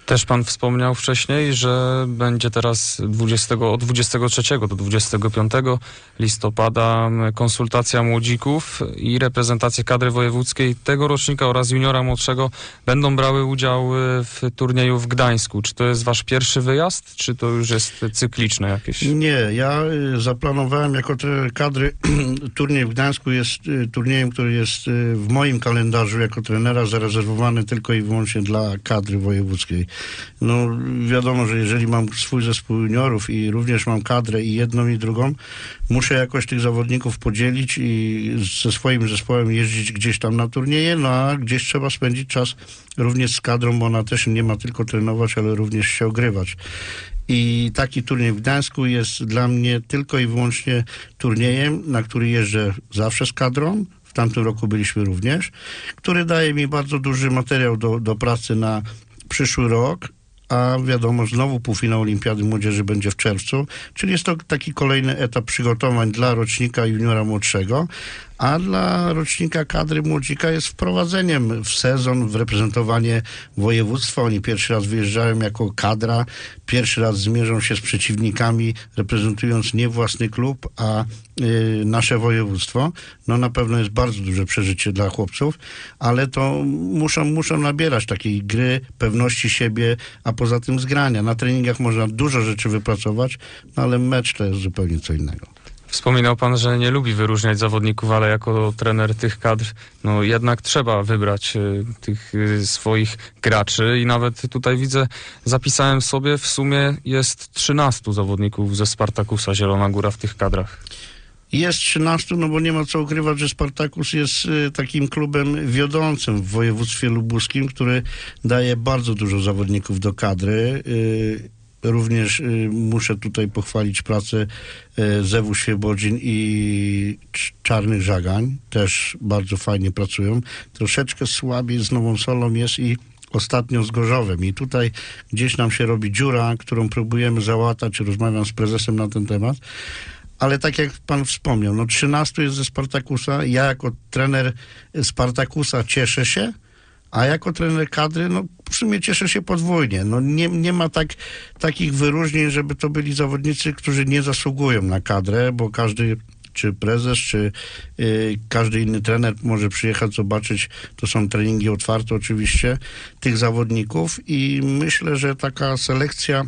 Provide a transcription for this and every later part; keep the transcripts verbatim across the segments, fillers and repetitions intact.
Też pan wspomniał wcześniej, że będzie teraz dwudziestego, od dwudziestego trzeciego do dwudziestego piątego listopada konsultacja młodzików i reprezentacje kadry wojewódzkiej tego rocznika oraz juniora młodszego będą brały udział w turnieju w Gdańsku. Czy to jest wasz pierwszy wyjazd, czy to już jest cykliczne jakieś? Nie, ja zaplanowałem jako trener kadry turniej w Gdańsku jest turniejem, który jest w moim kalendarzu jako trenera zarezerwowany tylko i wyłącznie dla kadry wojewódzkiej. No wiadomo, że jeżeli mam swój zespół juniorów i również mam kadrę i jedną i drugą, muszę jakoś tych zawodników podzielić i ze swoim zespołem jeździć gdzieś tam na turnieje, no a gdzieś trzeba spędzić czas również z kadrą, bo ona też nie ma tylko trenować, ale również się ogrywać. I taki turniej w Gdańsku jest dla mnie tylko i wyłącznie turniejem, na który jeżdżę zawsze z kadrą. W tamtym roku byliśmy również, który daje mi bardzo duży materiał do, do pracy na przyszły rok, a wiadomo, znowu półfinał Olimpiady Młodzieży będzie w czerwcu, czyli jest to taki kolejny etap przygotowań dla rocznika juniora młodszego, a dla rocznika kadry młodzika jest wprowadzeniem w sezon, w reprezentowanie województwa. Oni pierwszy raz wyjeżdżają jako kadra, pierwszy raz zmierzą się z przeciwnikami, reprezentując nie własny klub, a y, nasze województwo. No na pewno jest bardzo duże przeżycie dla chłopców, ale to muszą, muszą nabierać takiej gry, pewności siebie, a poza tym zgrania. Na treningach można dużo rzeczy wypracować, no ale mecz to jest zupełnie co innego. Wspominał pan, że nie lubi wyróżniać zawodników, ale jako trener tych kadr, no jednak trzeba wybrać y, tych y, swoich graczy i nawet tutaj widzę, zapisałem sobie, w sumie jest trzynastu zawodników ze Spartakusa Zielona Góra w tych kadrach. Jest trzynastu, no bo nie ma co ukrywać, że Spartakus jest y, takim klubem wiodącym w województwie lubuskim, który daje bardzo dużo zawodników do kadry. Y, Również y, muszę tutaj pochwalić pracę y, Zewu Świebodzin i Czarnych Żagań. Też bardzo fajnie pracują. Troszeczkę słabiej z Nową Solą jest i ostatnio z Gorzowem. I tutaj gdzieś nam się robi dziura, którą próbujemy załatać. Rozmawiam z prezesem na ten temat. Ale tak jak pan wspomniał, no trzynastu jest ze Spartakusa. Ja jako trener Spartakusa cieszę się, a jako trener kadry, no w sumie cieszę się podwójnie. No nie, nie ma tak, takich wyróżnień, żeby to byli zawodnicy, którzy nie zasługują na kadrę, bo każdy, czy prezes, czy y, każdy inny trener może przyjechać, zobaczyć, to są treningi otwarte oczywiście, tych zawodników i myślę, że taka selekcja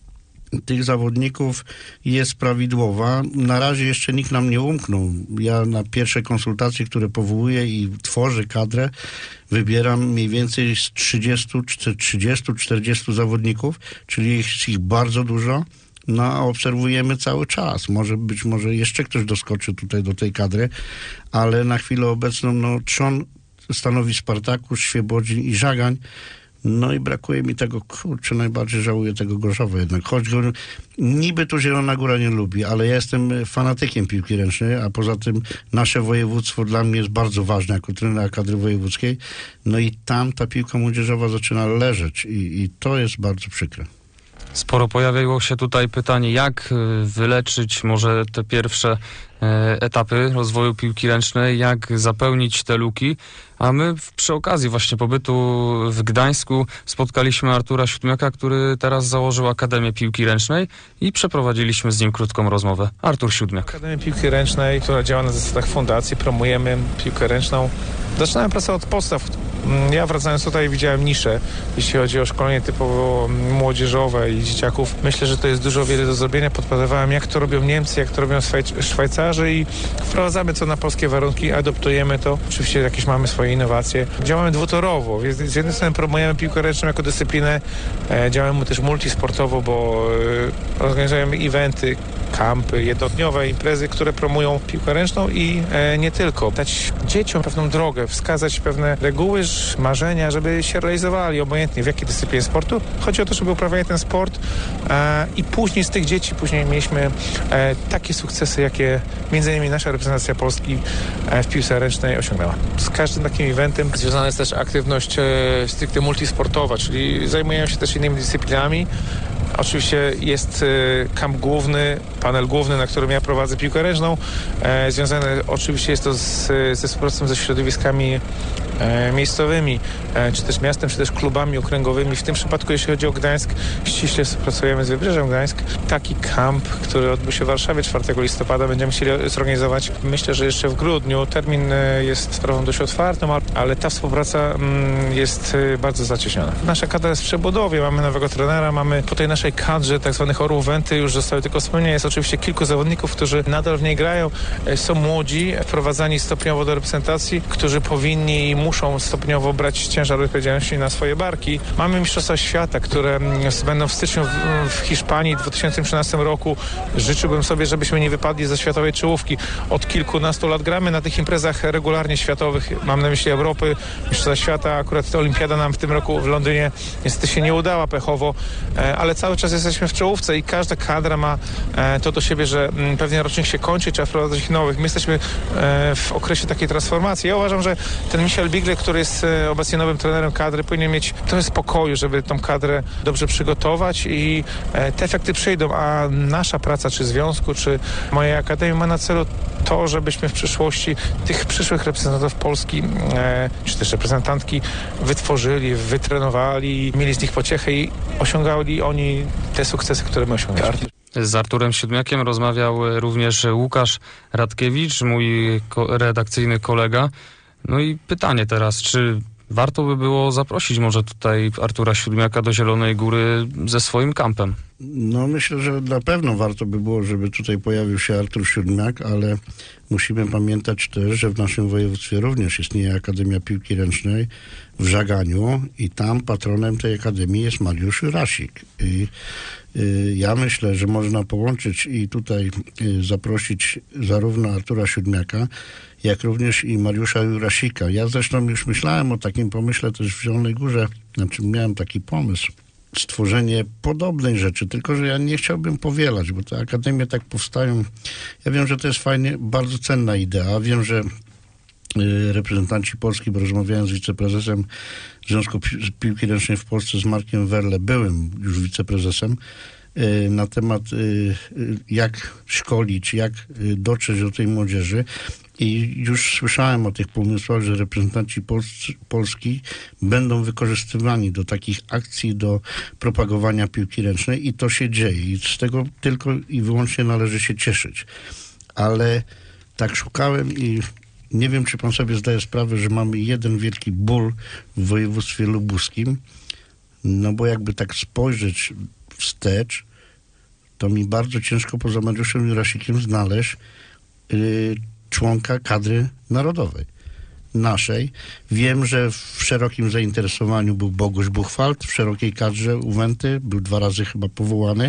tych zawodników jest prawidłowa. Na razie jeszcze nikt nam nie umknął. Ja na pierwsze konsultacje, które powołuję i tworzę kadrę, wybieram mniej więcej z trzydziestu, czterdziestu zawodników, czyli jest ich bardzo dużo. No a obserwujemy cały czas. Może być może jeszcze ktoś doskoczy tutaj do tej kadry, ale na chwilę obecną no trzon stanowi Spartakus, Świebodzin i Żagań. No i brakuje mi tego, kurczę, najbardziej żałuję tego Gorzowa jednak. Choć go, niby tu Zielona Góra nie lubi, ale ja jestem fanatykiem piłki ręcznej, a poza tym nasze województwo dla mnie jest bardzo ważne jako trenera kadry wojewódzkiej. No i tam ta piłka młodzieżowa zaczyna leżeć i, i to jest bardzo przykre. Sporo pojawiło się tutaj pytanie, jak wyleczyć może te pierwsze e, etapy rozwoju piłki ręcznej, jak zapełnić te luki, a my przy okazji właśnie pobytu w Gdańsku spotkaliśmy Artura Siódmiaka, który teraz założył Akademię Piłki Ręcznej i przeprowadziliśmy z nim krótką rozmowę. Artur Siódmiak. Akademia Piłki Ręcznej, która działa na zasadach fundacji, promujemy piłkę ręczną. Zaczynałem pracę od podstaw. Ja wracając tutaj widziałem niszę, jeśli chodzi o szkolenie typowo młodzieżowe i dzieciaków. Myślę, że to jest dużo wiele do zrobienia. Podpowiadałem, jak to robią Niemcy, jak to robią Szwajcarzy i wprowadzamy to na polskie warunki, adoptujemy to. Oczywiście jakieś mamy swoje innowacje. Działamy dwutorowo. Z jednej strony promujemy piłkę ręczną jako dyscyplinę, działamy też multisportowo, bo organizujemy eventy, kampy, jednodniowe imprezy, które promują piłkę ręczną i e, nie tylko. Dać dzieciom pewną drogę, wskazać pewne reguły, marzenia, żeby się realizowali obojętnie w jakiej dyscyplinie sportu. Chodzi o to, żeby uprawiali ten sport e, i później z tych dzieci później mieliśmy e, takie sukcesy, jakie między innymi nasza reprezentacja Polski e, w piłce ręcznej osiągnęła. Z każdym takim eventem związana jest też aktywność e, stricte multisportowa, czyli zajmujemy się też innymi dyscyplinami. Oczywiście jest kamp główny, panel główny, na którym ja prowadzę piłkę ręczną. E, związane oczywiście jest to z, ze współpracą ze środowiskami e, miejscowymi, e, czy też miastem, czy też klubami okręgowymi. W tym przypadku, jeśli chodzi o Gdańsk, ściśle współpracujemy z Wybrzeżem Gdańsk. Taki kamp, który odbył się w Warszawie czwartego listopada, będziemy chcieli zorganizować. Myślę, że jeszcze w grudniu. Termin e, jest sprawą dość otwartą, ale ta współpraca mm, jest e, bardzo zacieśniona. Nasza kadra jest w przebudowie, mamy nowego trenera, mamy po tej naszej kadrze tak zwanych orłów Wenty, już zostały tylko wspomnienia. Jest oczywiście kilku zawodników, którzy nadal w niej grają. E, są młodzi, wprowadzani stopniowo do reprezentacji, którzy powinni i muszą stopniowo brać ciężar odpowiedzialności na swoje barki. Mamy Mistrzostwa Świata, które będą w styczniu w, w Hiszpanii w dwa tysiące trzynastym roku. Życzyłbym sobie, żebyśmy nie wypadli ze światowej czołówki. Od kilkunastu lat gramy na tych imprezach regularnie światowych. Mam na myśli Europy, Mistrzostwa Świata. Akurat ta olimpiada nam w tym roku w Londynie niestety się nie udała pechowo, ale cały czas jesteśmy w czołówce i każda kadra ma to do siebie, że pewnie rocznik się kończy, trzeba wprowadzać ich nowych. My jesteśmy w okresie takiej transformacji. Ja uważam, że ten Michel Bigle, który jest obecnie nowym trenerem kadry, powinien mieć trochę spokoju, żeby tą kadrę dobrze przygotować i te efekty przyjdą, a nasza praca, czy związku, czy mojej akademii ma na celu to, żebyśmy w przyszłości tych przyszłych reprezentantów Polski, czy też reprezentantki wytworzyli, wytrenowali, mieli z nich pociechę i osiągali oni te sukcesy, które my osiągnęliśmy. Z Arturem Siódmiakiem rozmawiał również Łukasz Radkiewicz, mój ko- redakcyjny kolega. No i pytanie teraz, czy warto by było zaprosić może tutaj Artura Siódmiaka do Zielonej Góry ze swoim kampem? No myślę, że na pewno warto by było, żeby tutaj pojawił się Artur Siódmiak, ale musimy pamiętać też, że w naszym województwie również istnieje Akademia Piłki Ręcznej w Żaganiu i tam patronem tej akademii jest Mariusz Jurasik. I y, ja myślę, że można połączyć i tutaj y, zaprosić zarówno Artura Siódmiaka, jak również i Mariusza Jurasika. Ja zresztą już myślałem o takim pomyśle też w Zielonej Górze, znaczy miałem taki pomysł, stworzenie podobnej rzeczy, tylko że ja nie chciałbym powielać, bo te akademie tak powstają. Ja wiem, że to jest fajnie, bardzo cenna idea. Wiem, że y, reprezentanci Polski, bo rozmawiałem z wiceprezesem Związku Pi- Piłki Ręcznej w Polsce, z Markiem Werle, byłym już wiceprezesem, y, na temat y, y, jak szkolić, jak y, dotrzeć do tej młodzieży. I już słyszałem o tych pomysłach, że reprezentanci Pols- Polski będą wykorzystywani do takich akcji, do propagowania piłki ręcznej i to się dzieje. I z tego tylko i wyłącznie należy się cieszyć. Ale tak szukałem i nie wiem, czy pan sobie zdaje sprawę, że mamy jeden wielki ból w województwie lubuskim. No bo jakby tak spojrzeć wstecz, to mi bardzo ciężko poza Mariuszem Jurasikiem znaleźć yy, członka kadry narodowej naszej. Wiem, że w szerokim zainteresowaniu był Boguś Buchwald, w szerokiej kadrze u Wenty, był dwa razy chyba powołany,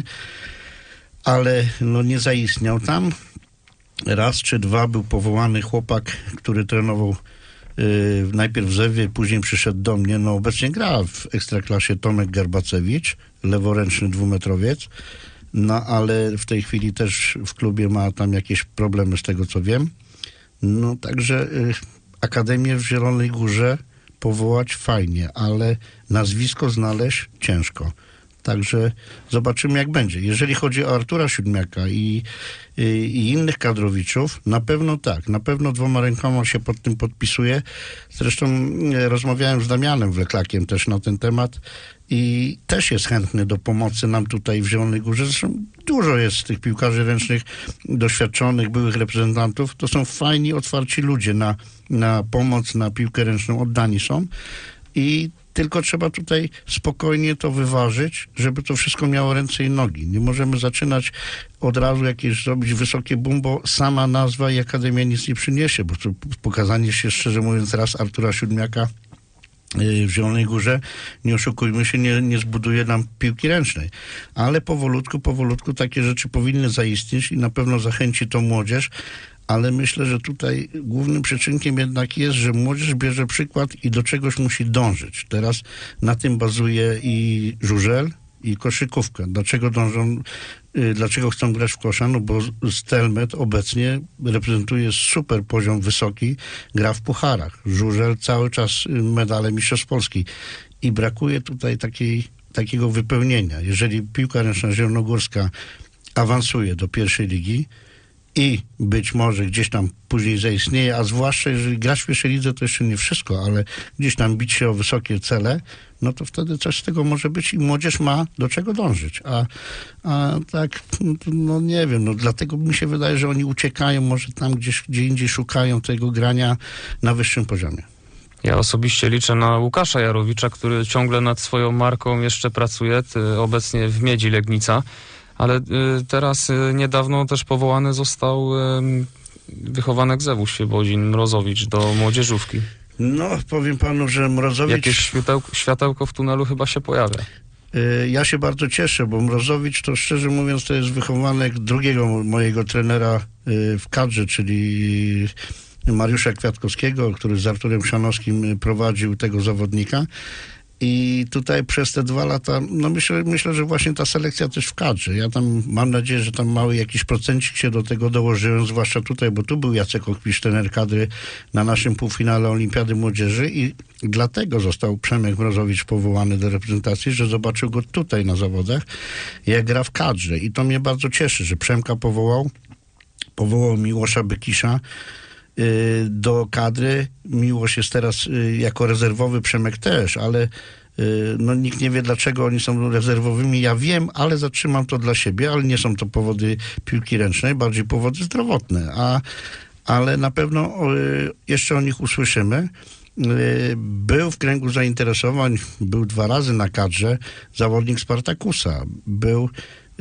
ale no nie zaistniał tam. Raz czy dwa był powołany chłopak, który trenował yy, najpierw w Zewie, później przyszedł do mnie. No obecnie gra w Ekstraklasie Tomek Garbacewicz, leworęczny dwumetrowiec. No ale w tej chwili też w klubie ma tam jakieś problemy z tego, co wiem. No także y, Akademię w Zielonej Górze powołać fajnie, ale nazwisko znaleźć ciężko. Także zobaczymy, jak będzie. Jeżeli chodzi o Artura Siódmiaka i, i, i innych kadrowiczów, na pewno tak. Na pewno dwoma rękoma się pod tym podpisuje. Zresztą e, rozmawiałem z Damianem Wleklakiem też na ten temat i też jest chętny do pomocy nam tutaj w Zielonej Górze. Zresztą dużo jest tych piłkarzy ręcznych, doświadczonych, byłych reprezentantów. To są fajni, otwarci ludzie na, na pomoc, na piłkę ręczną, oddani są. I tylko trzeba tutaj spokojnie to wyważyć, żeby to wszystko miało ręce i nogi. Nie możemy zaczynać od razu jakieś zrobić wysokie boom, bo sama nazwa i Akademia nic nie przyniesie, bo to pokazanie się, szczerze mówiąc, raz Artura Siódmiaka w Zielonej Górze, nie oszukujmy się, nie, nie zbuduje nam piłki ręcznej. Ale powolutku, powolutku takie rzeczy powinny zaistnieć i na pewno zachęci to młodzież, ale myślę, że tutaj głównym przyczynkiem jednak jest, że młodzież bierze przykład i do czegoś musi dążyć. Teraz na tym bazuje i żużel, i koszykówka. Dlaczego dążą, y, dlaczego chcą grać w kosza? No bo Stelmet obecnie reprezentuje super poziom wysoki, gra w pucharach. Żużel cały czas medale Mistrzostw Polski. I brakuje tutaj takiej, takiego wypełnienia. Jeżeli piłka ręczna zielonogórska awansuje do pierwszej ligi i być może gdzieś tam później zaistnieje, a zwłaszcza jeżeli grać w pierwszej lidze to jeszcze nie wszystko, ale gdzieś tam bić się o wysokie cele, no to wtedy coś z tego może być i młodzież ma do czego dążyć. A, a tak, no nie wiem, no dlatego mi się wydaje, że oni uciekają, może tam gdzieś, gdzie indziej szukają tego grania na wyższym poziomie. Ja osobiście liczę na Łukasza Jarowicza, który ciągle nad swoją marką jeszcze pracuje, ty, obecnie w Miedzi Legnica, ale y, teraz y, niedawno też powołany został y, wychowanek z E W U Świebodzin, Mrozowicz, do młodzieżówki. No, powiem panu, że Mrozowicz... Jakieś światełko, światełko w tunelu chyba się pojawia. Y, ja się bardzo cieszę, bo Mrozowicz to szczerze mówiąc to jest wychowanek drugiego mojego trenera y, w kadrze, czyli Mariusza Kwiatkowskiego, który z Arturem Chrzanowskim prowadził tego zawodnika. I tutaj przez te dwa lata, no myślę, myślę, że właśnie ta selekcja też w kadrze. Ja tam mam nadzieję, że tam mały jakiś procencik się do tego dołożyłem, zwłaszcza tutaj, bo tu był Jacek Okpisz, trener kadry na naszym półfinale Olimpiady Młodzieży i dlatego został Przemek Mrozowicz powołany do reprezentacji, że zobaczył go tutaj na zawodach, jak gra w kadrze. I to mnie bardzo cieszy, że Przemka powołał, powołał Miłosza Bykisza do kadry. Miłosz jest teraz jako rezerwowy, Przemek też, ale no nikt nie wie, dlaczego oni są rezerwowymi. Ja wiem, ale zatrzymam to dla siebie, ale nie są to powody piłki ręcznej, bardziej powody zdrowotne, a, ale na pewno jeszcze o nich usłyszymy. Był w kręgu zainteresowań, był dwa razy na kadrze zawodnik Spartakusa. Był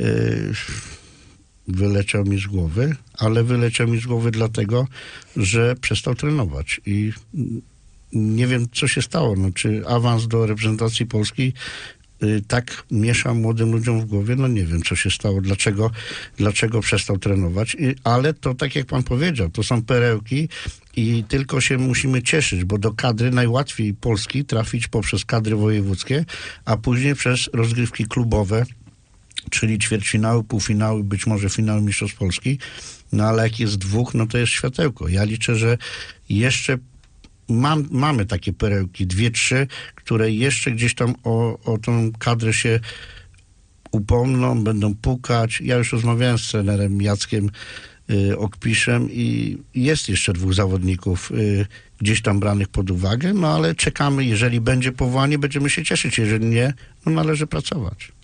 wyleciał mi z głowy, ale wyleciał mi z głowy dlatego, że przestał trenować i nie wiem, co się stało. No, czy awans do reprezentacji Polski y, tak miesza młodym ludziom w głowie? No nie wiem, co się stało, dlaczego, dlaczego przestał trenować, I, ale to tak jak pan powiedział, to są perełki i tylko się musimy cieszyć, bo do kadry najłatwiej Polski trafić poprzez kadry wojewódzkie, a później przez rozgrywki klubowe, czyli ćwierćfinały, półfinały, być może finał Mistrzostw Polski, no ale jak jest dwóch, no to jest światełko. Ja liczę, że jeszcze mam, mamy takie perełki, dwie, trzy, które jeszcze gdzieś tam o, o tą kadrę się upomną, będą pukać. Ja już rozmawiałem z trenerem Jackiem y, Okpiszem i jest jeszcze dwóch zawodników y, gdzieś tam branych pod uwagę, no ale czekamy, jeżeli będzie powołanie, będziemy się cieszyć, jeżeli nie, no należy pracować.